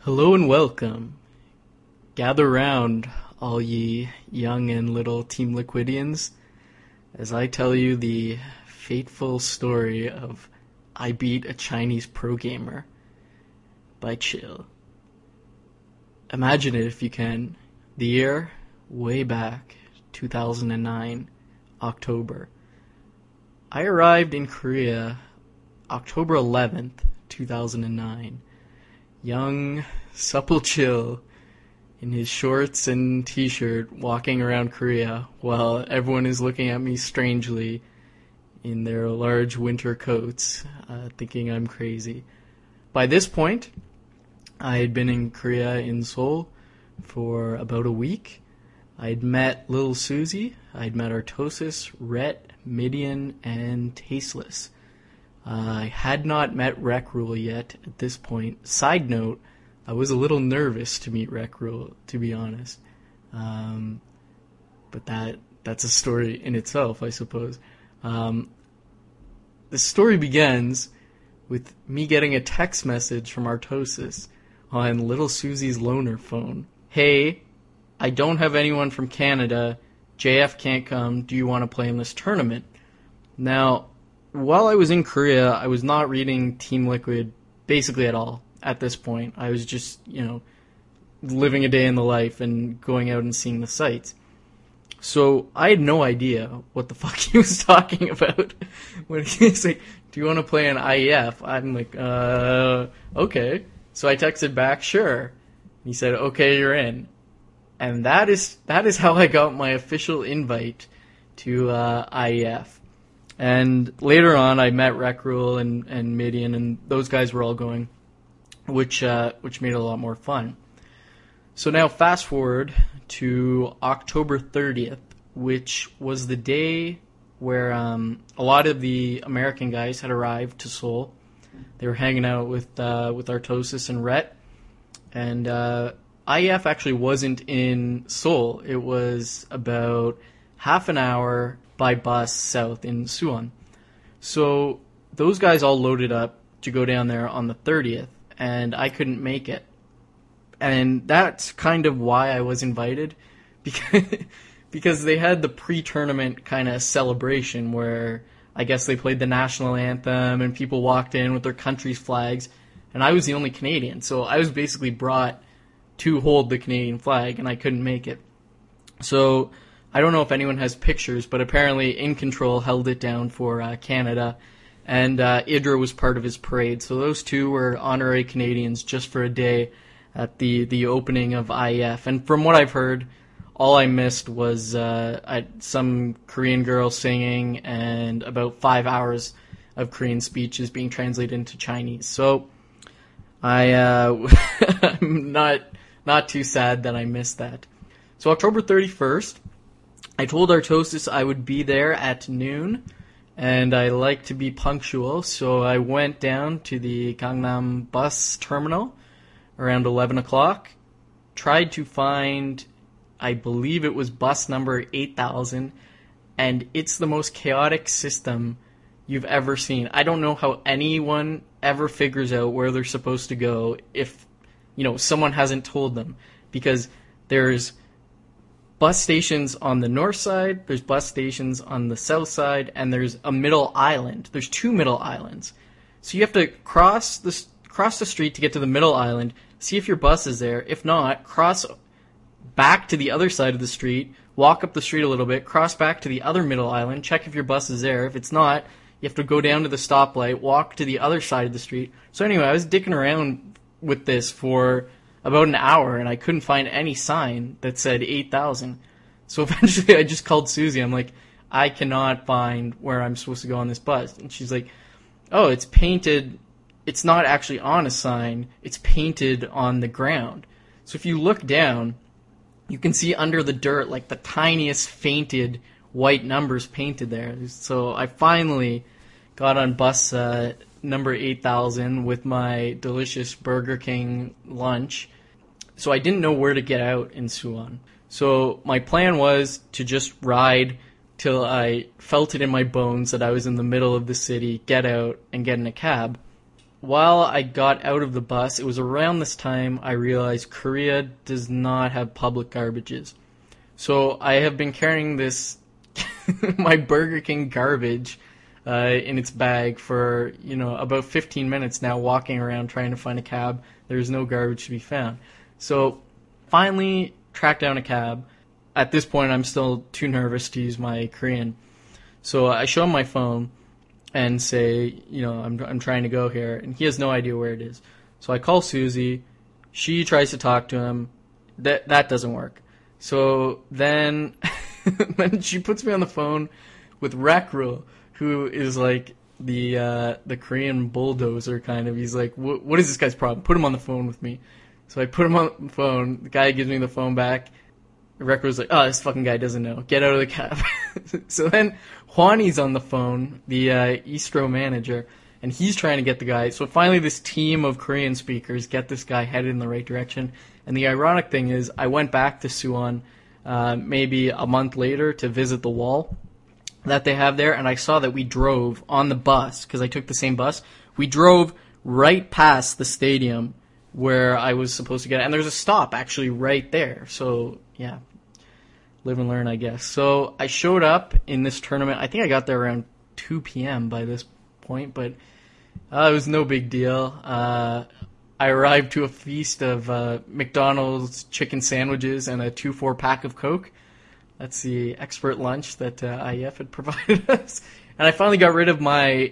Hello and welcome. Gather round, all ye young and little Team Liquidians, as I tell you the fateful story of I Beat a Chinese Pro Gamer by Chill. Imagine it if you can. The year, way back, 2009, October. I arrived in Korea October 11th, 2009. Young, supple Chill, in his shorts and t-shirt, walking around Korea, while everyone is looking at me strangely in their large winter coats, thinking I'm crazy. By this point, I had been in Korea, in Seoul, for about a week. I'd met Lil Susie, I'd met Artosis, Rhett, Midian, and Tasteless. I had not met Rekrule yet at this point. Side note, I was a little nervous to meet Rekrule, to be honest. But that's a story in itself, I suppose. The story begins with me getting a text message from Artosis on Little Susie's loaner phone. Hey, I don't have anyone from Canada. JF can't come. Do you want to play in this tournament? Now, while I was in Korea, I was not reading Team Liquid basically at all at this point. I was just, living a day in the life and going out and seeing the sights. So I had no idea what the fuck he was talking about. When he was like, do you want to play an IEF? I'm like, okay. So I texted back, sure. He said, okay, you're in. And that is how I got my official invite to IEF. And later on, I met Rekrule and Midian, and those guys were all going, which made it a lot more fun. So now fast forward to October 30th, which was the day where a lot of the American guys had arrived to Seoul. They were hanging out with Artosis and Rhett, and IEF actually wasn't in Seoul. It was about half an hour by bus south in Suwon. So those guys all loaded up to go down there on the 30th, and I couldn't make it. And that's kind of why I was invited, because they had the pre-tournament kind of celebration where I guess they played the national anthem and people walked in with their country's flags, and I was the only Canadian, so I was basically brought to hold the Canadian flag, and I couldn't make it. So I don't know if anyone has pictures, but apparently In Control held it down for Canada, and Idra was part of his parade. So those two were honorary Canadians just for a day at the opening of IEF. And from what I've heard, all I missed was some Korean girl singing and about 5 hours of Korean speeches being translated into Chinese. So I'm not too sad that I missed that. So October 31st, I told Artosis I would be there at noon, and I like to be punctual, so I went down to the Gangnam bus terminal around 11 o'clock, tried to find, I believe it was bus number 8000, and it's the most chaotic system you've ever seen. I don't know how anyone ever figures out where they're supposed to go if, someone hasn't told them, because there's bus stations on the north side, there's bus stations on the south side, and there's a middle island. There's two middle islands. So you have to cross the street to get to the middle island, see if your bus is there. If not, cross back to the other side of the street, walk up the street a little bit, cross back to the other middle island, check if your bus is there. If it's not, you have to go down to the stoplight, walk to the other side of the street. So anyway, I was dicking around with this for about an hour, and I couldn't find any sign that said 8,000. So eventually I just called Susie. I'm like, I cannot find where I'm supposed to go on this bus. And she's like, oh, it's painted. It's not actually on a sign. It's painted on the ground. So if you look down, you can see under the dirt, like the tiniest fainted white numbers painted there. So I finally got on bus number 8000 with my delicious Burger King lunch. So I didn't know where to get out in Suwon. So my plan was to just ride till I felt it in my bones that I was in the middle of the city, get out, and get in a cab. while I got out of the bus, it was around this time I realized Korea does not have public garbages. So I have been carrying this, my Burger King garbage, in its bag for, about 15 minutes now, walking around trying to find a cab. There's no garbage to be found. So finally tracked down a cab. At this point, I'm still too nervous to use my Korean. So I show him my phone and say, I'm trying to go here, and he has no idea where it is. So I call Susie. She tries to talk to him. That doesn't work. So then, then she puts me on the phone with Rekrul, who is like the Korean bulldozer kind of. He's like, what is this guy's problem? Put him on the phone with me. So I put him on the phone. The guy gives me the phone back. Rekrul's like, oh, this fucking guy doesn't know. Get out of the cab. So then Juani's on the phone, the Istro manager, and he's trying to get the guy. So finally this team of Korean speakers get this guy headed in the right direction. And the ironic thing is I went back to Suwon maybe a month later to visit the wall that they have there, and I saw that we drove on the bus, because I took the same bus. We drove right past the stadium where I was supposed to get, and there's a stop actually right there. So, yeah. Live and learn, I guess. So I showed up in this tournament. I think I got there around 2 p.m. by this point, but it was no big deal. I arrived to a feast of McDonald's chicken sandwiches and a 2-4 pack of Coke. That's the expert lunch that IEF had provided us. And I finally got rid of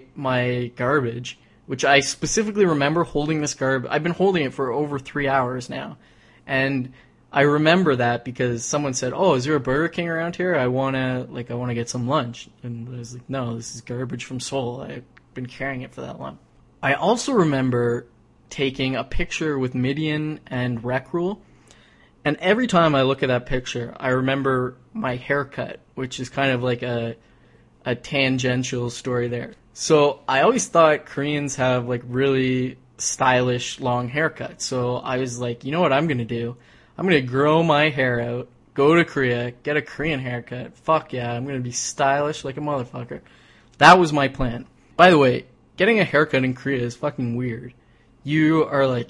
my garbage, which I specifically remember holding this garbage. I've been holding it for over 3 hours now. And I remember that because someone said, "Oh, is there a Burger King around here? I wanna get some lunch." And I was like, "No, this is garbage from Seoul. I've been carrying it for that long." I also remember taking a picture with Midian and Rekrul, and every time I look at that picture, I remember my haircut, which is kind of like a tangential story there. So I always thought Koreans have like really stylish long haircuts. So I was like, you know what I'm gonna do? I'm going to grow my hair out, go to Korea, get a Korean haircut. Fuck yeah, I'm going to be stylish like a motherfucker. That was my plan. By the way, getting a haircut in Korea is fucking weird. You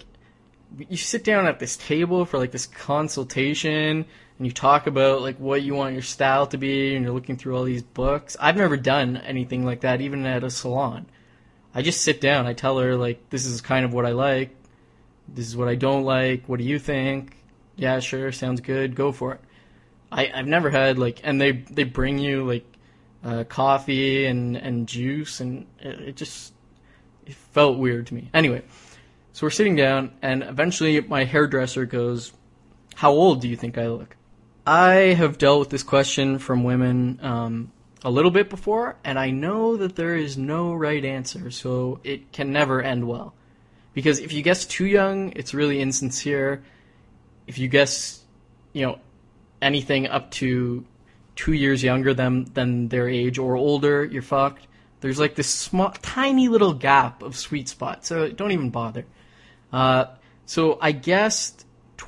sit down at this table for like this consultation, and you talk about like what you want your style to be, and you're looking through all these books. I've never done anything like that, even at a salon. I just sit down, I tell her like, this is kind of what I like, this is what I don't like, what do you think? Yeah, sure, sounds good, go for it. I've never had, like, and they bring you, like, coffee and juice, and it felt weird to me. Anyway, so we're sitting down, and eventually my hairdresser goes, "How old do you think I look?" I have dealt with this question from women a little bit before, and I know that there is no right answer, so it can never end well. Because if you guess too young, it's really insincere. If you guess, anything up to 2 years younger than their age or older, you're fucked. There's like this small, tiny little gap of sweet spot, so don't even bother. So I guessed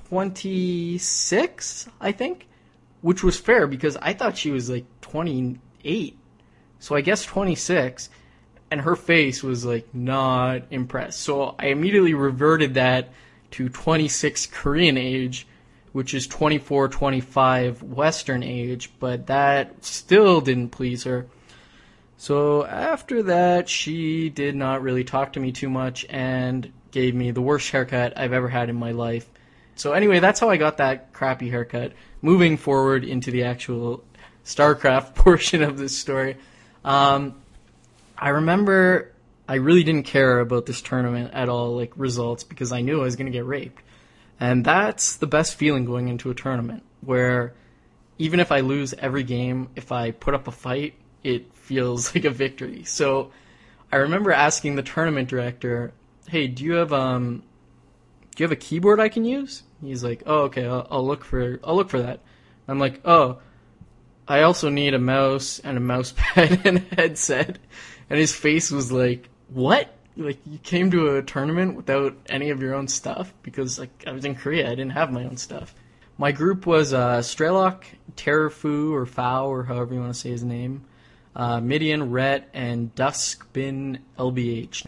26, I think, which was fair because I thought she was like 28. So I guessed 26, and her face was like not impressed. So I immediately reverted that to 26 Korean age, which is 24, 25 Western age, but that still didn't please her. So after that, she did not really talk to me too much and gave me the worst haircut I've ever had in my life. So anyway, that's how I got that crappy haircut. Moving forward into the actual StarCraft portion of this story, I remember I really didn't care about this tournament at all, like results, because I knew I was going to get raped. And that's the best feeling going into a tournament, where even if I lose every game, if I put up a fight, it feels like a victory. So I remember asking the tournament director, "Hey, do you have a keyboard I can use?" He's like, "Oh, okay, I'll look for that." I'm like, "Oh, I also need a mouse and a mouse pad and a headset." And his face was like, "What? Like, you came to a tournament without any of your own stuff?" Because like I was in Korea, I didn't have my own stuff. My group was Strelok, Terrafu, or Fao, or however you want to say his name, Midian, Rhett, and Duskbin LBH.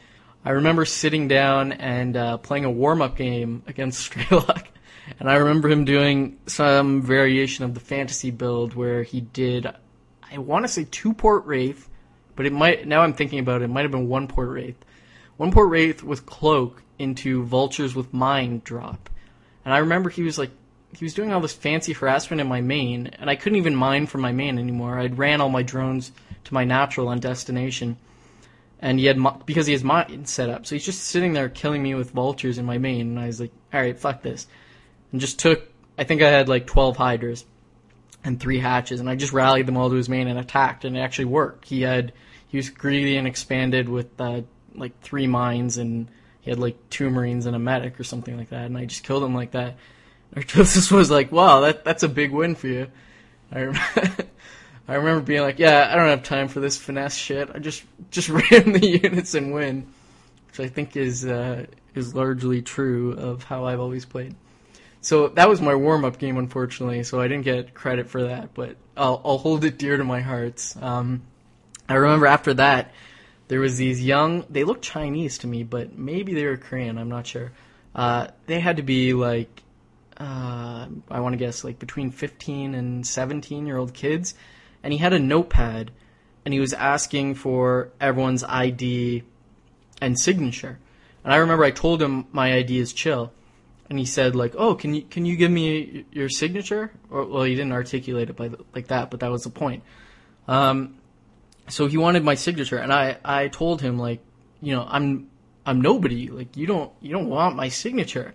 I remember sitting down and playing a warm-up game against Strelok. And I remember him doing some variation of the fantasy build where he did, I want to say 2-port Wraith, but it might, now I'm thinking about it, it might have been 1-port Wraith. 1-port Wraith with Cloak into Vultures with Mind drop. And I remember he was doing all this fancy harassment in my main, and I couldn't even mine from my main anymore. I'd ran all my drones to my natural on destination. And because he has mine set up. So he's just sitting there killing me with Vultures in my main, and I was like, alright, fuck this. And just took, I think I had like 12 Hydras and 3 hatches, and I just rallied them all to his main and attacked, and it actually worked. He was greedy and expanded with like 3 mines, and he had like 2 Marines and a medic or something like that, and I just killed him like that. Artosis was like, wow, that's a big win for you. I remember being like, yeah, I don't have time for this finesse shit. I just ram the units and win, which I think is largely true of how I've always played. So that was my warm-up game, unfortunately, so I didn't get credit for that, but I'll hold it dear to my heart. I remember after that, there was these young, they looked Chinese to me, but maybe they were Korean, I'm not sure. They had to be like, I want to guess, like between 15 and 17-year-old kids, and he had a notepad, and he was asking for everyone's ID and signature. And I remember I told him my ID is Chill. And he said, like, oh, can you give me your signature? Well, he didn't articulate it like that, but that was the point. So he wanted my signature, and I told him, like, you know, I'm nobody. Like, you don't want my signature.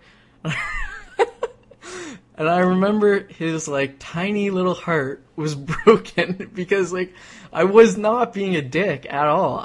And I remember his, like, tiny little heart was broken because, like, I was not being a dick at all.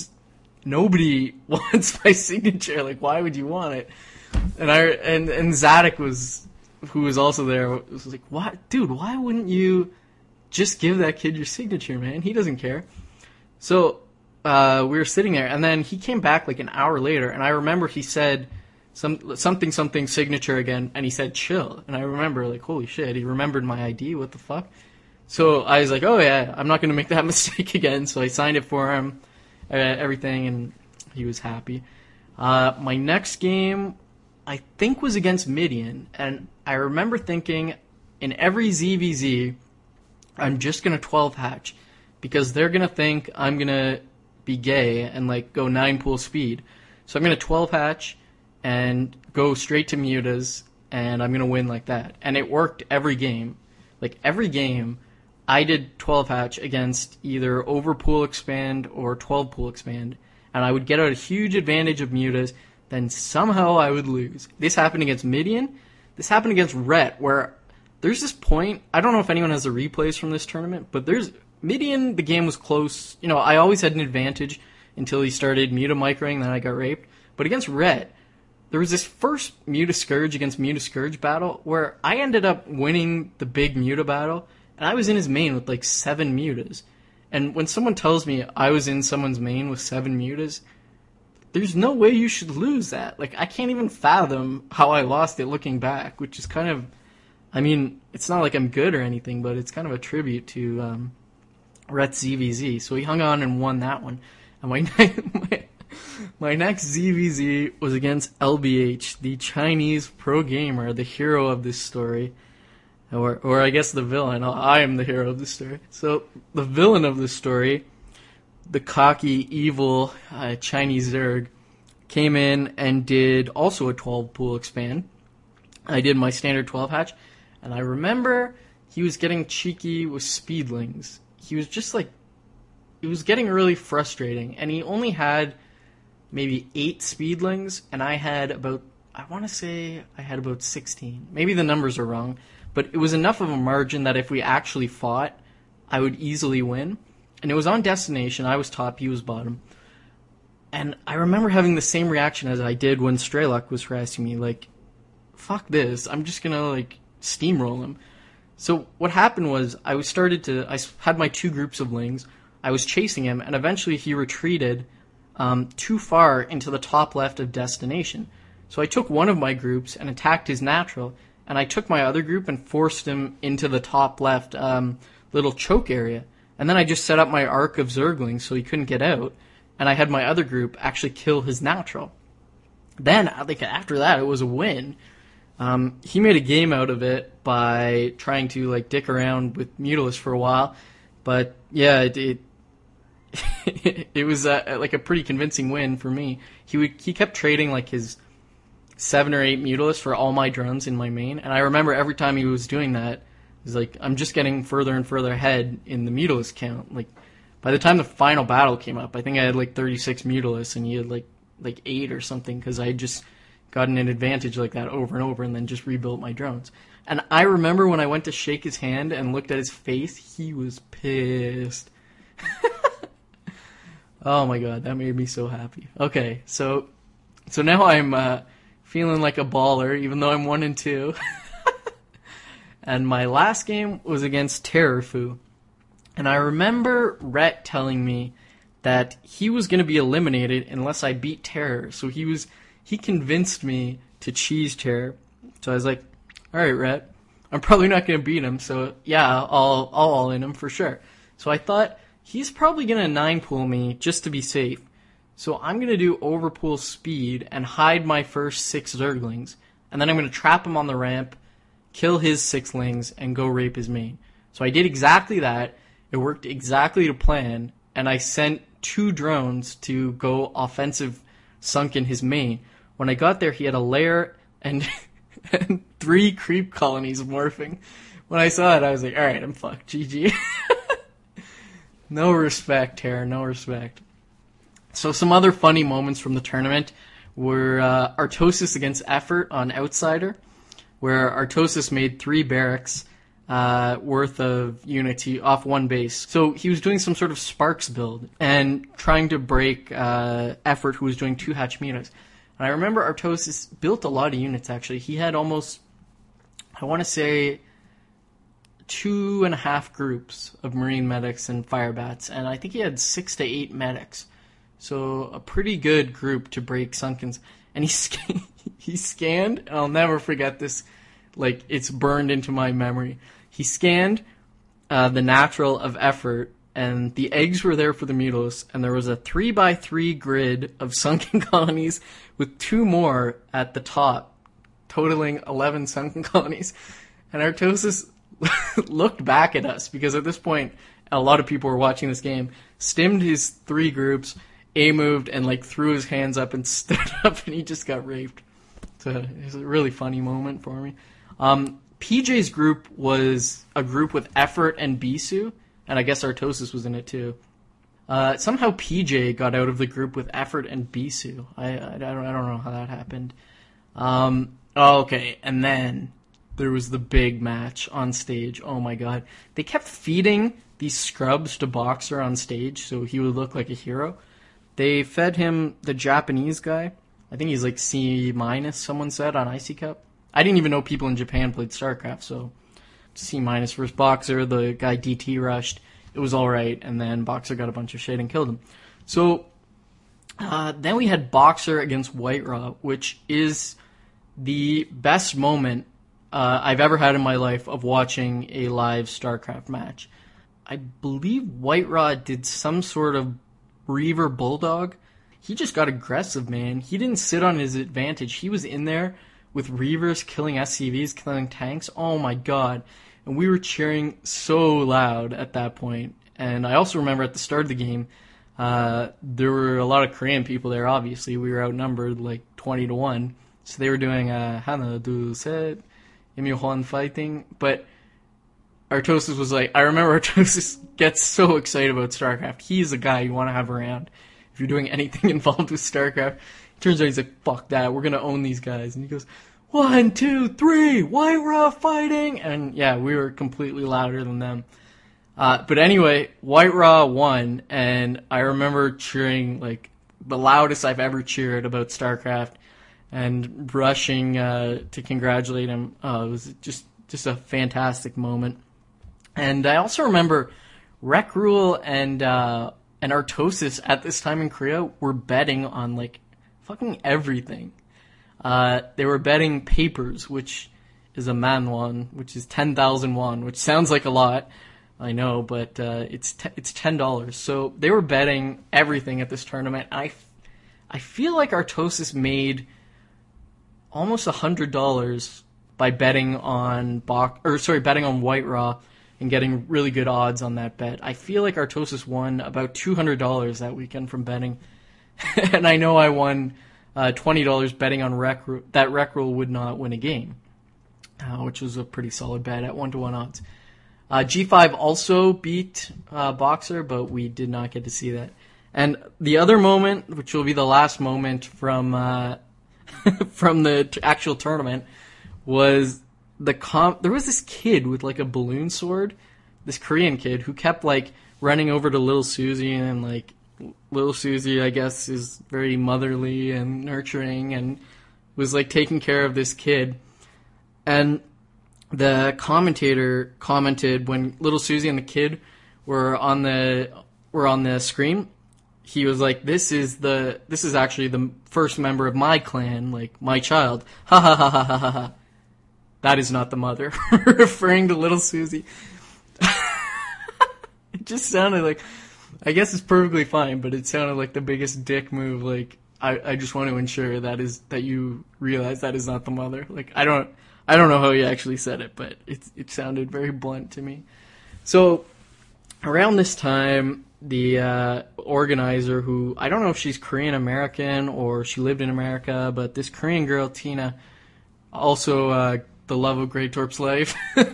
Nobody wants my signature. Like, why would you want it? And Zadok who was also there, was like, what? Dude, why wouldn't you just give that kid your signature, man? He doesn't care. So, we were sitting there, and then he came back like an hour later, and I remember he said something signature again, and he said Chill. And I remember, like, holy shit, he remembered my ID, what the fuck? So I was like, oh yeah, I'm not going to make that mistake again. So I signed it for him, everything, and he was happy. My next game, I think, was against Midian, and I remember thinking, in every ZVZ, I'm just going to 12 hatch, because they're going to think I'm going to be gay and, like, go 9-pool speed. So I'm going to 12 hatch and go straight to mutas, and I'm going to win like that. And it worked every game. Like, every game, I did 12 hatch against either overpool expand or 12 pool expand, and I would get out a huge advantage of mutas, then somehow I would lose. This happened against Midian. This happened against Rhett, where there's this point, I don't know if anyone has the replays from this tournament, but Midian, the game was close. You know, I always had an advantage until he started Muta microing, then I got raped. But against Rhett, there was this first Muta Scourge against Muta Scourge battle where I ended up winning the big Muta battle, and I was in his main with like 7 Mutas. And when someone tells me I was in someone's main with 7 Mutas, there's no way you should lose that. Like, I can't even fathom how I lost it looking back, which is kind of, I mean, it's not like I'm good or anything, but it's kind of a tribute to Rhett's ZVZ. So he hung on and won that one. And my next ZVZ was against LBH, the Chinese pro gamer, the hero of this story. Or I guess the villain. I am the hero of the story. So the villain of this story, the cocky, evil Chinese Zerg, came in and did also a 12-pool expand. I did my standard 12 hatch, and I remember he was getting cheeky with speedlings. He was just like, it was getting really frustrating, and he only had maybe 8 speedlings, and I had about, I want to say I had about 16. Maybe the numbers are wrong, but it was enough of a margin that if we actually fought, I would easily win. And it was on destination. I was top, he was bottom. And I remember having the same reaction as I did when Strelok was harassing me. Like, fuck this. I'm just going to, like, steamroll him. So what happened was I had my 2 groups of lings. I was chasing him, and eventually he retreated too far into the top left of destination. So I took one of my groups and attacked his natural, and I took my other group and forced him into the top left little choke area. And then I just set up my arc of Zerglings so he couldn't get out. and I had my other group actually kill his natural. Then, like, after that, it was a win. He made a game out of it by trying to, like, dick around with Mutalisk for a while. But, yeah, it was, like, a pretty convincing win for me. He kept trading, like, his 7 or 8 Mutalisk for all my drones in my main. And I remember every time he was doing that, it was like, I'm just getting further and further ahead in the Mutalisk count. Like, by the time the final battle came up, I think I had, like, 36 Mutalisks, and he had, like 8 or something, because I had just gotten an advantage like that over and over and then just rebuilt my drones. And I remember when I went to shake his hand and looked at his face, he was pissed. Oh my god, that made me so happy. Okay, so now I'm feeling like a baller, even though I'm 1-2. And my last game was against Terrorfu. And I remember Rhett telling me that he was going to be eliminated unless I beat Terror. So he convinced me to cheese Terror. So I was like, all right, Rhett, I'm probably not going to beat him. So yeah, I'll all in him for sure. So I thought he's probably going to 9-pool me just to be safe. So I'm going to do overpool speed and hide my first 6 Zerglings. And then I'm going to trap him on the ramp, kill his 6lings, and go rape his main. So I did exactly that. It worked exactly to plan. And I sent 2 drones to go offensive sunk in his main. When I got there, he had a lair and, and 3 creep colonies morphing. When I saw it, I was like, alright, I'm fucked. GG. No respect, Terror, no respect. So some other funny moments from the tournament were Artosis against Effort on Outsider, where Artosis made 3 barracks worth of units off 1 base. So he was doing some sort of Sparks build and trying to break Effort, who was doing 2 Hatchmitas. And I remember Artosis built a lot of units, actually. He had almost, I want to say, 2.5 groups of Marine medics and Firebats, and I think he had 6 to 8 medics. So a pretty good group to break Sunkens. And he scanned, and I'll never forget this, like, it's burned into my memory. He scanned the natural of Effort, and the eggs were there for the Mutalisk, and there was a 3x3 grid of sunken colonies with 2 more at the top, totaling 11 sunken colonies. And Artosis looked back at us, because at this point, a lot of people were watching this game, stimmed his 3 groups, A-moved, and like threw his hands up and stood up, and he just got raped. So it was a really funny moment for me. PJ's group was a group with Effort and Bisu, and I guess Artosis was in it too. Somehow PJ got out of the group with Effort and Bisu. I don't know how that happened. Okay, and then there was the big match on stage. Oh my god. They kept feeding these scrubs to Boxer on stage so he would look like a hero. They fed him the Japanese guy. I think he's like C-, someone said, on Icy Cup. I didn't even know people in Japan played StarCraft, so C- versus Boxer. The guy DT rushed. It was alright, and then Boxer got a bunch of shit and killed him. So then we had Boxer against White Raw, which is the best moment I've ever had in my life of watching a live StarCraft match. I believe White Raw did some sort of Reaver Bulldog. He just got aggressive, man. He didn't sit on his advantage. He was in there with Reavers killing SCVs, killing tanks. Oh my god. And we were cheering so loud at that point. And I also remember at the start of the game, there were a lot of Korean people there, obviously. We were outnumbered like 20-1. So they were doing Hana Du Set, Imyohon fighting. But Artosis was like, I remember Artosis gets so excited about StarCraft. He's a guy you want to have around if you're doing anything involved with StarCraft. He turns around, he's like, fuck that, we're going to own these guys. And he goes, 1, 2, 3, White Raw fighting! And yeah, we were completely louder than them. But anyway, White Raw won, and I remember cheering like the loudest I've ever cheered about StarCraft, and rushing to congratulate him. It was just a fantastic moment. And I also remember Rec Rule and Artosis at this time in Korea were betting on like fucking everything. They were betting papers, which is a man won, which is 10,000 won, which sounds like a lot, I know, but it's $10. So they were betting everything at this tournament. I feel like Artosis made almost $100 by betting on betting on White Raw and getting really good odds on that bet. I feel like Artosis won about $200 that weekend from betting, and I know I won $20 betting on that Rec Roll would not win a game, which was a pretty solid bet at 1-to-1 odds. G5 also beat Boxer, but we did not get to see that. And the other moment, which will be the last moment from from the actual tournament, was there was this kid with like a balloon sword, this Korean kid who kept like running over to Little Susie, and like Little Susie, I guess, is very motherly and nurturing and was like taking care of this kid. And the commentator commented when Little Susie and the kid were on the screen, he was like, this is actually the first member of my clan, like my child. Ha ha ha ha ha ha ha. That is not the mother, referring to Little Susie. It just sounded like, I guess it's perfectly fine, but it sounded like the biggest dick move. Like, I just want to ensure that you realize that is not the mother. Like, I don't know how he actually said it, but it sounded very blunt to me. So around this time, the organizer, who I don't know if she's Korean American or she lived in America, but this Korean girl, Tina, also the love of Grey Torp's life,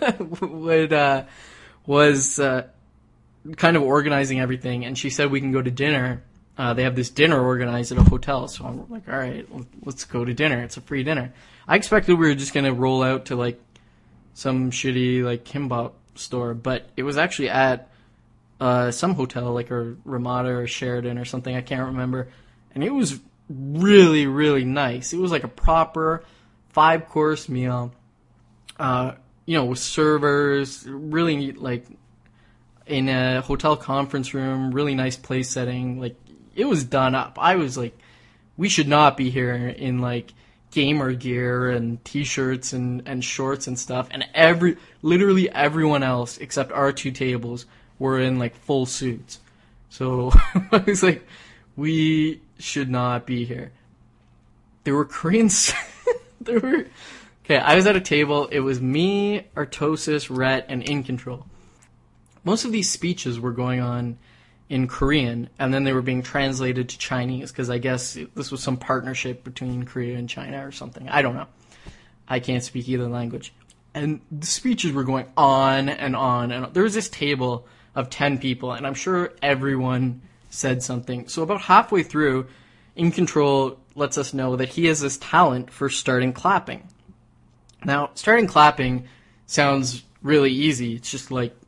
was kind of organizing everything, and she said we can go to dinner. They have this dinner organized at a hotel, so I'm like, all right, let's go to dinner. It's a free dinner. I expected we were just going to roll out to like some shitty like kimbap store, but it was actually at some hotel, like a Ramada or Sheraton or something, I can't remember, and it was really, really nice. It was like a proper 5-course meal, with servers, really neat, like in a hotel conference room, really nice place setting. Like, it was done up. I was like, we should not be here in like gamer gear and t-shirts and shorts and stuff, and literally everyone else except our 2 tables were in like full suits. So I was like, we should not be here. There were Koreans. Okay, I was at a table. It was me, Artosis, Rhett, and In Control. Most of these speeches were going on in Korean, and then they were being translated to Chinese, because I guess this was some partnership between Korea and China or something. I don't know. I can't speak either language. And the speeches were going on and on, and there was this table of 10 people, and I'm sure everyone said something. So about halfway through, In Control lets us know that he has this talent for starting clapping. Now, starting clapping sounds really easy. It's just like,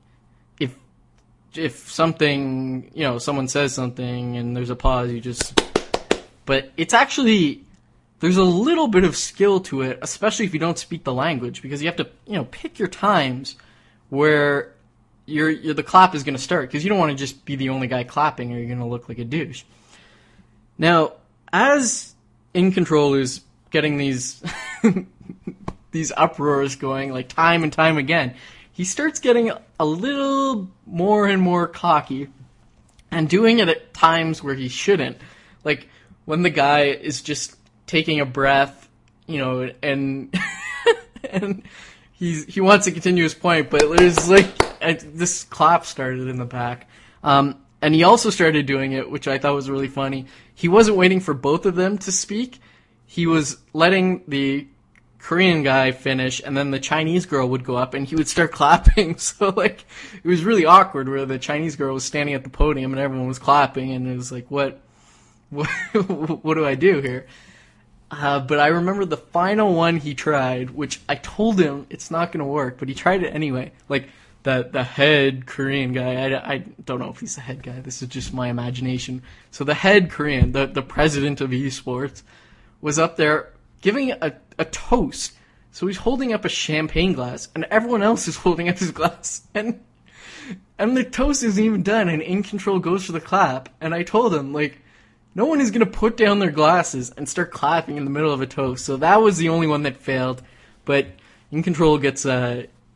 if something, someone says something and there's a pause, but it's actually, there's a little bit of skill to it, especially if you don't speak the language, because you have to, pick your times where the clap is going to start, because you don't want to just be the only guy clapping or you're going to look like a douche. Now, as In Control is getting these these uproars going like time and time again, he starts getting a little more and more cocky and doing it at times where he shouldn't. Like when the guy is just taking a breath, and and he wants to continue his point, but there's like this clap started in the back. And he also started doing it, which I thought was really funny. He wasn't waiting for both of them to speak. He was letting the Korean guy finish, and then the Chinese girl would go up and he would start clapping. So like, it was really awkward where the Chinese girl was standing at the podium and everyone was clapping, and it was like, what do I do here? But I remember the final one he tried, which I told him it's not going to work, but he tried it anyway. Like the head Korean guy, I don't know if he's the head guy. This is just my imagination. So the head Korean, the president of esports, was up there giving a toast. So he's holding up a champagne glass, and everyone else is holding up his glass. And the toast isn't even done, and In Control goes for the clap. And I told him, like, no one is going to put down their glasses and start clapping in the middle of a toast. So that was the only one that failed. But In Control gets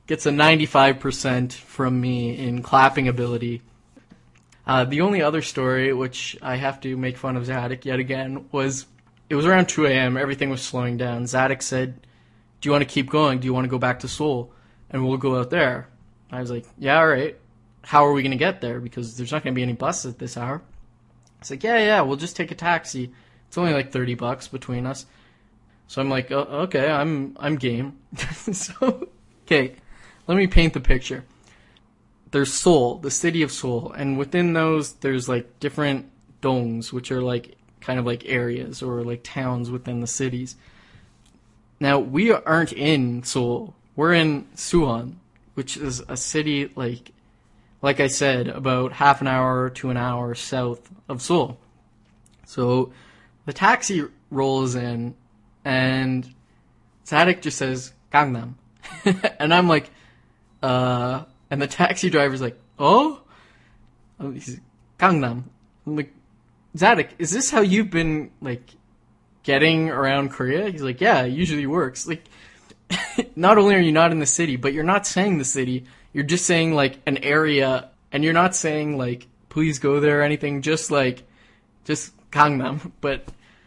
gets a 95% from me in clapping ability. The only other story, which I have to make fun of Zadok yet again, was it was around 2 a.m. Everything was slowing down. Zadok said, "Do you want to keep going? Do you want to go back to Seoul? And we'll go out there." I was like, "Yeah, all right. How are we going to get there? Because there's not going to be any buses at this hour." It's like, yeah, we'll just take a taxi. It's only like $30 between us. So I'm like, oh, okay, I'm game. So, okay, let me paint the picture. There's Seoul, the city of Seoul, and within those, there's like different dongs, which are like kind of like areas or like towns within the cities. Now, we aren't in Seoul. We're in Suwon, which is a city like I said, about half an hour to an hour south of Seoul. So the taxi rolls in, and Zadok just says, "Gangnam." And I'm like, and the taxi driver's like, "Oh?" He's Gangnam. I'm like, "Zadok, is this how you've been, like, getting around Korea?" He's like, "Yeah, it usually works." Like, not only are you not in the city, but you're not saying the city. You're just saying, like, an area, and you're not saying, like, please go there or anything, just Gangnam. But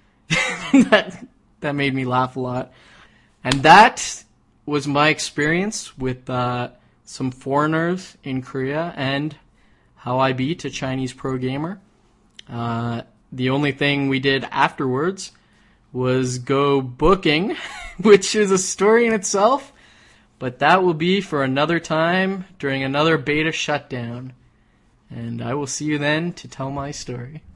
that made me laugh a lot. And that was my experience with some foreigners in Korea and how I beat a Chinese pro gamer. The only thing we did afterwards was go booking, which is a story in itself. But that will be for another time during another beta shutdown. And I will see you then to tell my story.